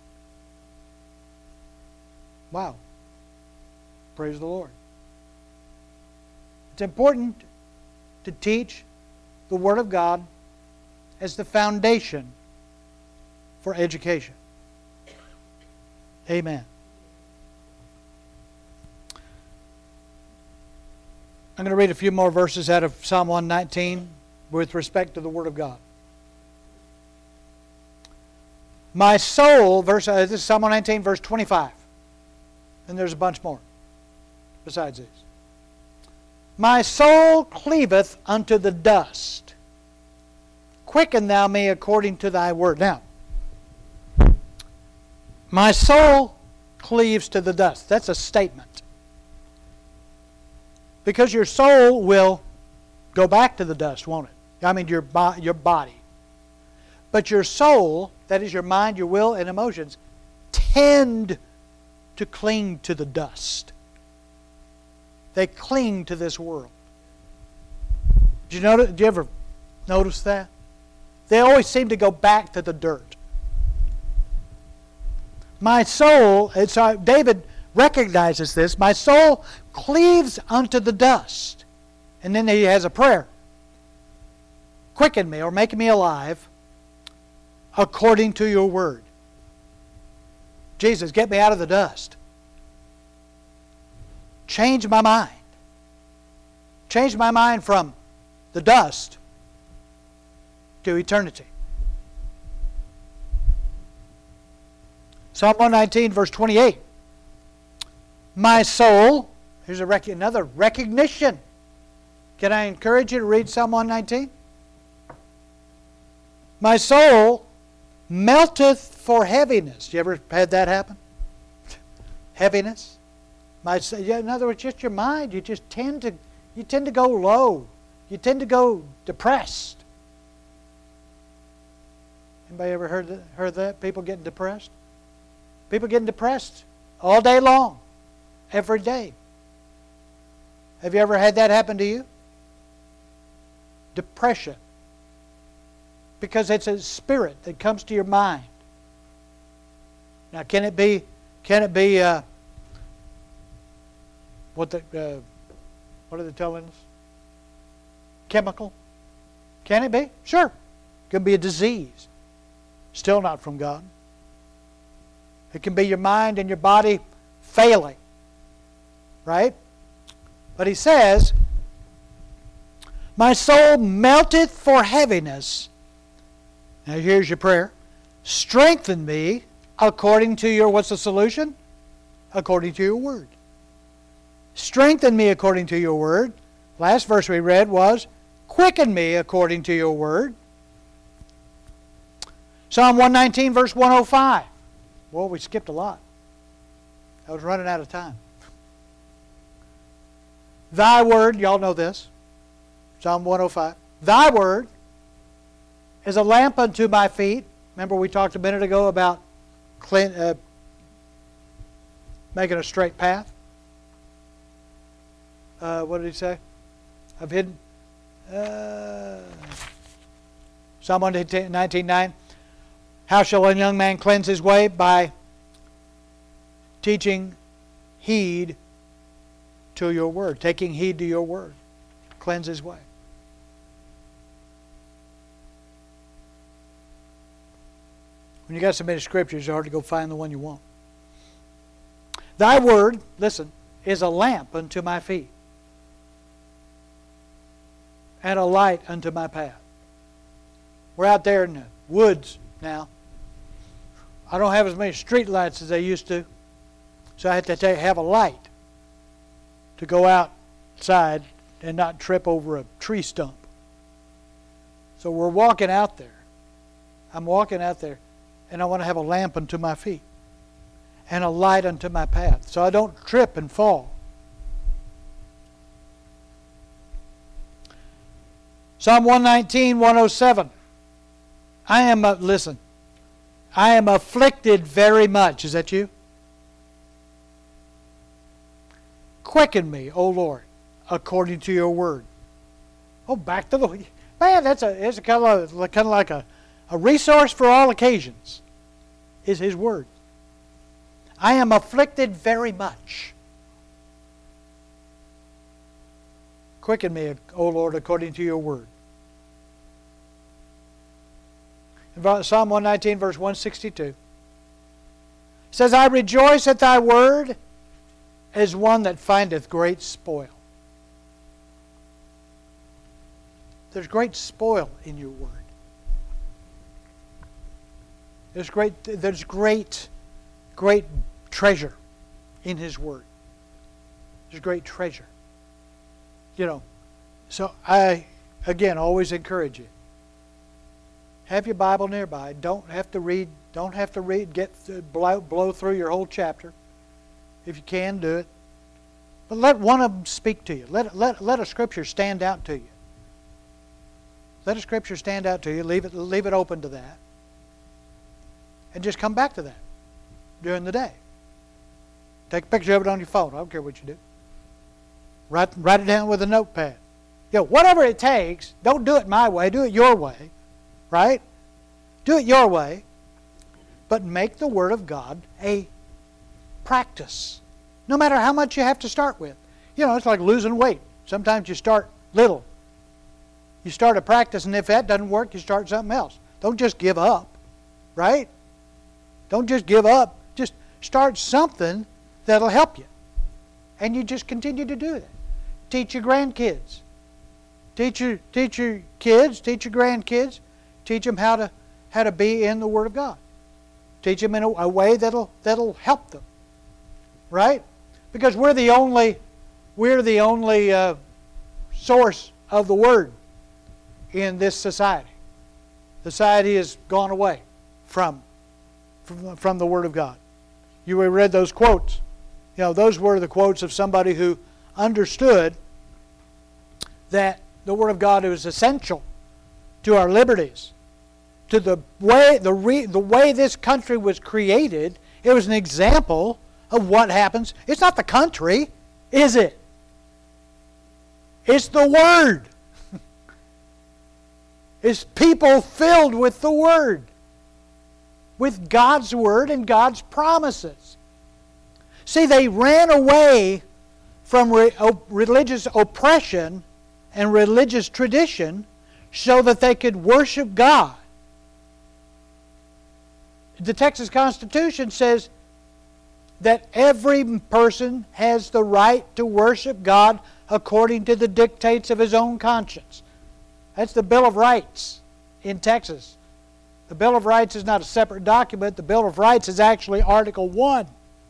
Wow. Praise the Lord. It's important to teach the Word of God as the foundation for education. Amen. I'm going to read a few more verses out of Psalm 119 with respect to the Word of God. My soul, this is Psalm 119, verse 25. And there's a bunch more besides these. My soul cleaveth unto the dust. Quicken thou me according to thy word. Now, my soul cleaves to the dust. That's a statement. Because your soul will go back to the dust, won't it? I mean, your body. But your soul, that is your mind, your will, and emotions, tend to cling to the dust. They cling to this world. Did you ever notice that? They always seem to go back to the dirt. My soul, David recognizes this, my soul cleaves unto the dust. And then he has a prayer. Quicken me or make me alive according to your word. Jesus, get me out of the dust. Change my mind. Change my mind from the dust to eternity. Psalm 119, verse 28. My soul, here's another recognition. Can I encourage you to read Psalm 119? My soul melteth for heaviness. You ever had that happen? Heaviness? In other words, just your mind. You just tend to go low. You tend to go depressed. Anybody ever heard that? People getting depressed? People getting depressed all day long, every day. Have you ever had that happen to you? Depression. Because it's a spirit that comes to your mind. Now, can it be what are they telling us? Chemical? Can it be? Sure. It could be a disease. Still not from God. It can be your mind and your body failing. Right? But he says, my soul melteth for heaviness. Now here's your prayer. Strengthen me according to your, what's the solution? According to your word. Strengthen me according to your word. Last verse we read was, quicken me according to your word. Psalm 119, verse 105. Well, we skipped a lot. I was running out of time. Thy word, y'all know this. Psalm 105. Thy word is a lamp unto my feet. Remember we talked a minute ago about making a straight path? What did he say? I've hidden. Psalm 119:9. How shall a young man cleanse his way? By teaching heed to your word. Taking heed to your word. Cleanse his way. When you got so many scriptures, it's hard to go find the one you want. Thy word, listen, is a lamp unto my feet and a light unto my path. We're out there in the woods now. I don't have as many street lights as I used to, so I had to have a light to go outside and not trip over a tree stump. So we're walking out there. I'm walking out there, and I want to have a lamp unto my feet and a light unto my path, so I don't trip and fall. Psalm 119, 107. I am afflicted very much. Is that you? Quicken me, O Lord, according to your word. Oh, back to the... Man, it's kind of like a resource for all occasions, is his word. I am afflicted very much. Quicken me, O Lord, according to your word. In Psalm 119, verse 162, says, I rejoice at thy word as one that findeth great spoil. There's great spoil in your word. There's great treasure in his word. There's great treasure. So I, again, always encourage you. Have your Bible nearby. Don't have to read, blow through your whole chapter. If you can, do it. But let one of them speak to you. Let a scripture stand out to you. Let a scripture stand out to you. Leave it open to that. And just come back to that during the day. Take a picture of it on your phone. I don't care what you do. Write it down with a notepad. Whatever it takes, don't do it my way. Do it your way. Right? Do it your way. But make the Word of God a practice. No matter how much you have to start with. It's like losing weight. Sometimes you start little. You start a practice, and if that doesn't work, you start something else. Don't just give up. Right? Don't just give up. Just start something that'll help you. And you just continue to do that. Teach your grandkids. Teach your kids, teach your grandkids. Teach them how to be in the Word of God. Teach them in a way that'll help them. Right? Because we're the only source of the Word in this society. Society has gone away from the Word of God. You read those quotes. You know, those were the quotes of somebody who understood that the Word of God is essential to our liberties, to the way this country was created. It was an example of what happens. It's not the country, is it? It's the Word. It's people filled with the Word, with God's Word and God's promises. See, they ran away from religious oppression and religious tradition so that they could worship God. The Texas Constitution says that every person has the right to worship God according to the dictates of his own conscience. That's the Bill of Rights in Texas. The Bill of Rights is not a separate document. The Bill of Rights is actually Article 1.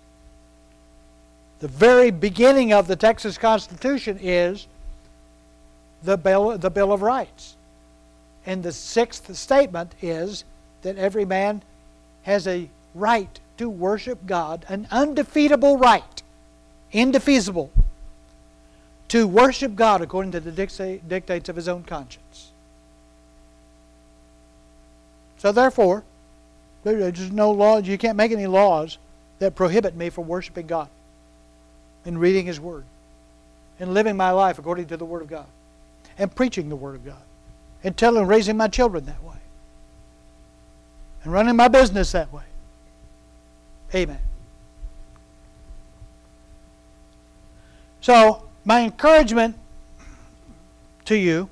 The very beginning of the Texas Constitution is the Bill of Rights. And the sixth statement is that every man has a right to worship God, an undefeatable right, indefeasible, to worship God according to the dictates of his own conscience. So therefore, there's no law. You can't make any laws that prohibit me from worshiping God and reading His Word and living my life according to the Word of God and preaching the Word of God and raising my children that way and running my business that way. Amen. So, my encouragement to you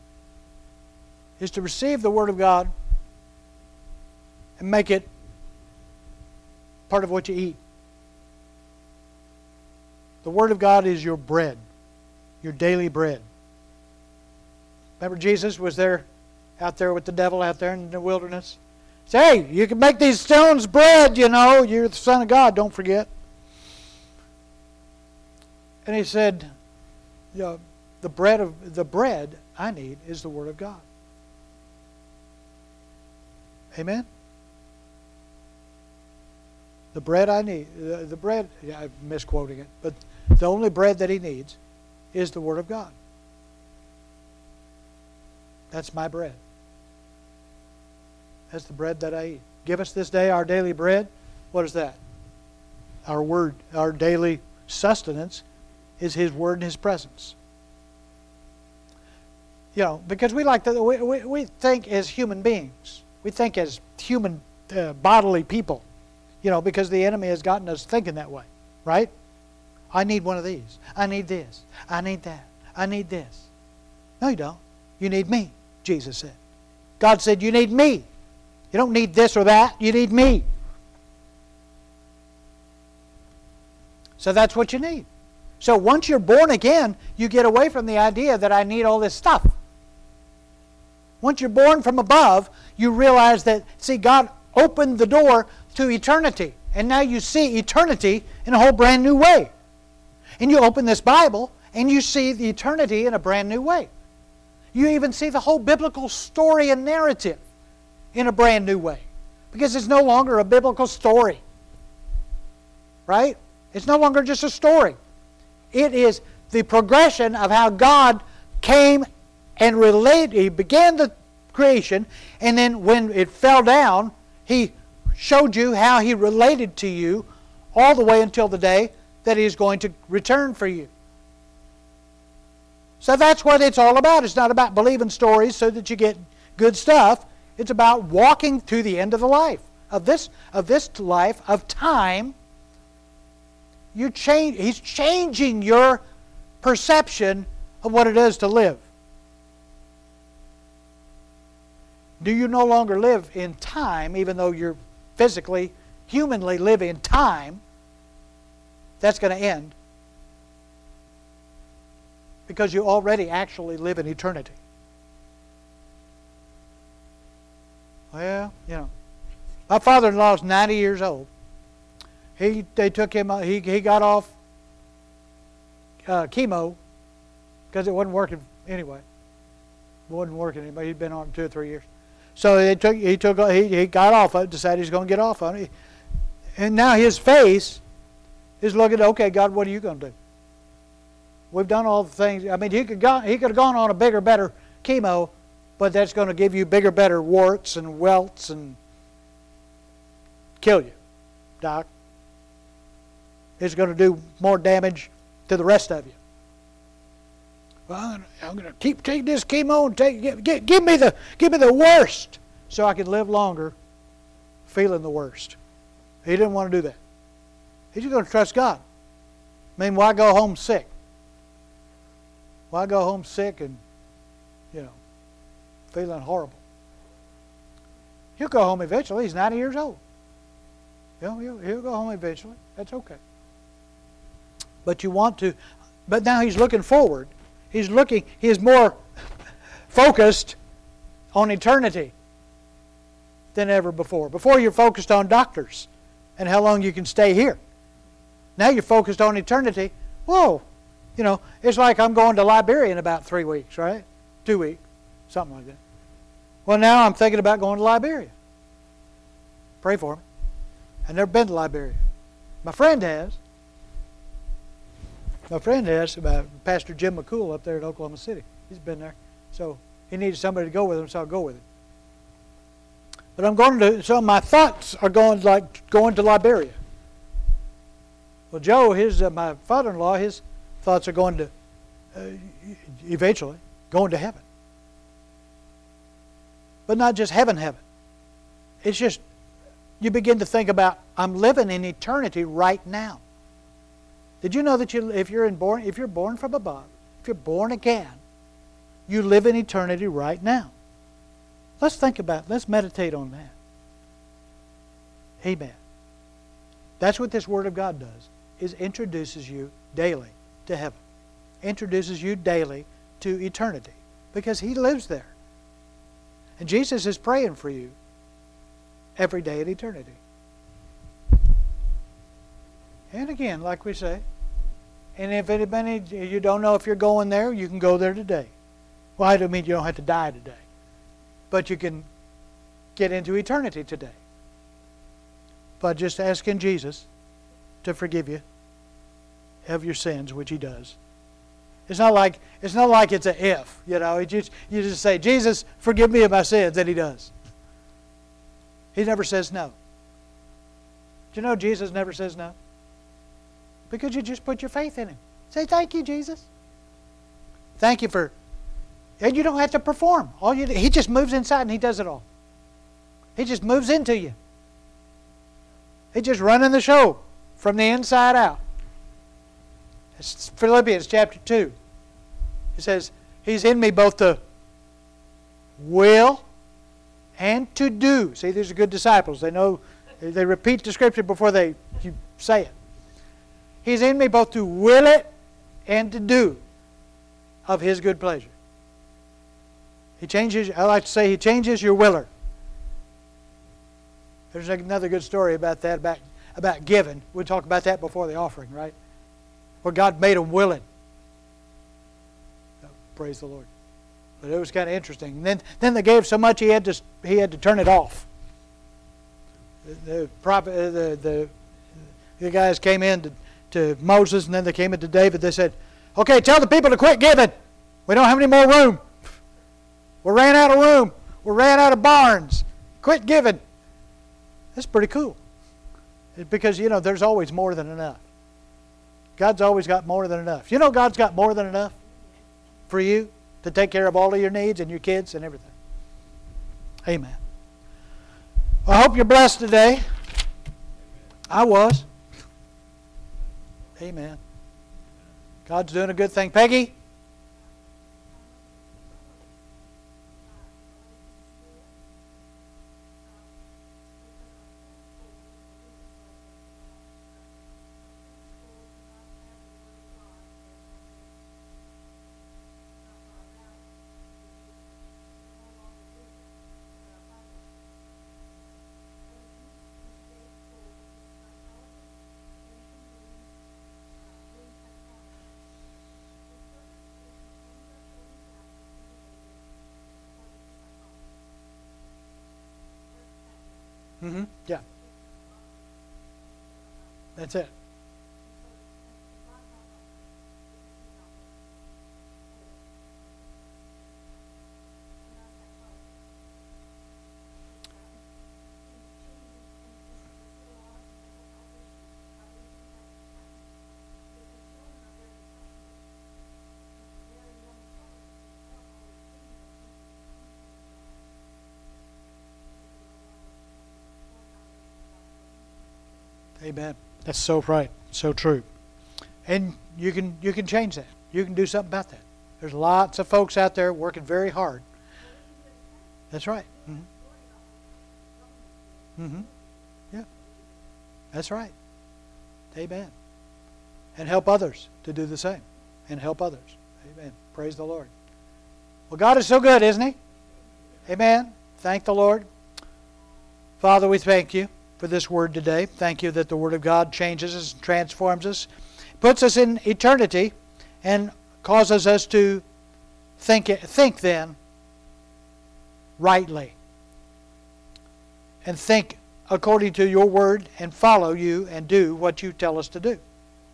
is to receive the Word of God and make it part of what you eat. The Word of God is your bread, your daily bread. Remember Jesus was out there with the devil out there in the wilderness? He said, hey, you can make these stones bread, you know. You're the Son of God, don't forget. And he said, you know, the bread I need is the Word of God. Amen? The bread I need, the bread, I'm misquoting it, but the only bread that he needs is the Word of God. That's my bread. That's the bread that I eat. Give us this day our daily bread. What is that? Our word, our daily sustenance is His Word and His presence. You know, because we think as human beings. We think as human bodily people. You know, because the enemy has gotten us thinking that way. Right? I need one of these. I need this. I need that. I need this. No, you don't. You need me, Jesus said. God said, you need me. You don't need this or that. You need me. So that's what you need. So once you're born again, you get away from the idea that I need all this stuff. Once you're born from above, you realize that, see, God opened the door to eternity. And now you see eternity in a whole brand new way. And you open this Bible and you see the eternity in a brand new way. You even see the whole biblical story and narrative in a brand new way. Because it's no longer a biblical story. Right? It's no longer just a story. It is the progression of how God came and He began the creation, and then when it fell down, He showed you how He related to you all the way until the day that He is going to return for you. So that's what it's all about. It's not about believing stories so that you get good stuff. It's about walking to the end of the life. Of this life, of time. He's changing your perception of what it is to live. Do you no longer live in time, even though you're physically, humanly live in time? That's going to end. Because you already actually live in eternity. Well, my father-in-law is 90 years old. They took him. He got off chemo because it wasn't working anyway. It wasn't working anyway. He'd been on it 2 or 3 years. So he got off of it. Decided he's going to get off on it. And now his face is looking. Okay, God, what are you going to do? We've done all the things. I mean, he could have gone on a bigger, better chemo, but that's going to give you bigger, better warts and welts and kill you, Doc. It's going to do more damage to the rest of you. Well, I'm going to keep taking this chemo and give me the worst so I can live longer feeling the worst. He didn't want to do that. He's just going to trust God. I mean, why go home sick? Why go home sick and, feeling horrible? He'll go home eventually. He's 90 years old. He'll go home eventually. That's okay. But but now he's looking forward. He's more focused on eternity than ever before. Before you're focused on doctors and how long you can stay here. Now you're focused on eternity. Whoa, it's like I'm going to Liberia in about 3 weeks, right? 2 weeks, something like that. Well, now I'm thinking about going to Liberia. Pray for me. I've never been to Liberia. My friend has. About Pastor Jim McCool up there in Oklahoma City. He's been there. So he needed somebody to go with him, so I'll go with him. But so my thoughts are going to Liberia. Well, Joe, my father-in-law, his thoughts are going to, eventually, going to heaven. But not just heaven. It's just, you begin to think about, I'm living in eternity right now. Did you know that if you're born from above, if you're born again, you live in eternity right now? Let's meditate on that. Amen. That's what this Word of God does, is introduces you daily to heaven. Introduces you daily to eternity, because He lives there. And Jesus is praying for you every day in eternity. And again, like we say, and if anybody, you don't know if you're going there, you can go there today. Well, I don't mean you don't have to die today. But you can get into eternity today. By just asking Jesus to forgive you of your sins, which He does. It's not like it's an if, You just say, Jesus, forgive me of my sins, and He does. He never says no. Do you know Jesus never says no? Because you just put your faith in Him. Say, thank you, Jesus. Thank you for... And you don't have to perform. He just moves inside and He does it all. He just moves into you. He's just running the show from the inside out. It's Philippians chapter 2. It says, He's in me both to will and to do. See, these are good disciples. They know, they repeat the scripture before you say it. He's in me both to will it and to do of His good pleasure. I like to say He changes your willer. There's another good story about that, about giving. We'll talk about that before the offering, right? Where God made them willing. Oh, praise the Lord. But it was kind of interesting. And then they gave so much he had to turn it off. The guys came in to Moses, and then they came into David. They said, okay, tell the people to quit giving. We don't have any more room. We ran out of room. We ran out of barns. Quit giving. That's pretty cool. Because, there's always more than enough. God's always got more than enough. God's got more than enough for you to take care of all of your needs and your kids and everything. Amen. Well, I hope you're blessed today. I was. Amen. God's doing a good thing. Peggy? Mm-hmm. Yeah. That's it. Amen. That's so right. So true. And you can change that. You can do something about that. There's lots of folks out there working very hard. That's right. Mm-hmm. Mm-hmm. Yeah. That's right. Amen. And help others to do the same. And help others. Amen. Praise the Lord. Well, God is so good, isn't He? Amen. Thank the Lord. Father, we thank You for this word today. Thank You that the Word of God changes us and transforms us, puts us in eternity, and causes us to think then rightly. And think according to Your Word and follow You and do what You tell us to do.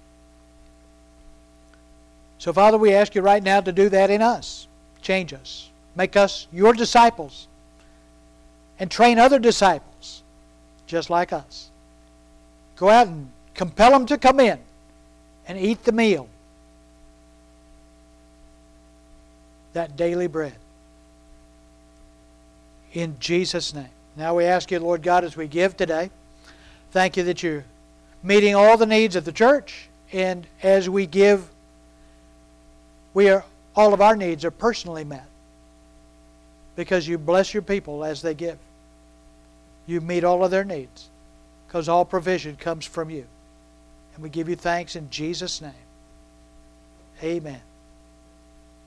So, Father, we ask You right now to do that in us. Change us. Make us Your disciples. And train other disciples just like us. Go out and compel them to come in and eat the meal. That daily bread. In Jesus' name. Now we ask You, Lord God, as we give today, thank You that You're meeting all the needs of the church. And as we give, all of our needs are personally met. Because You bless Your people as they give. You meet all of their needs. Because all provision comes from You. And we give You thanks in Jesus' name. Amen.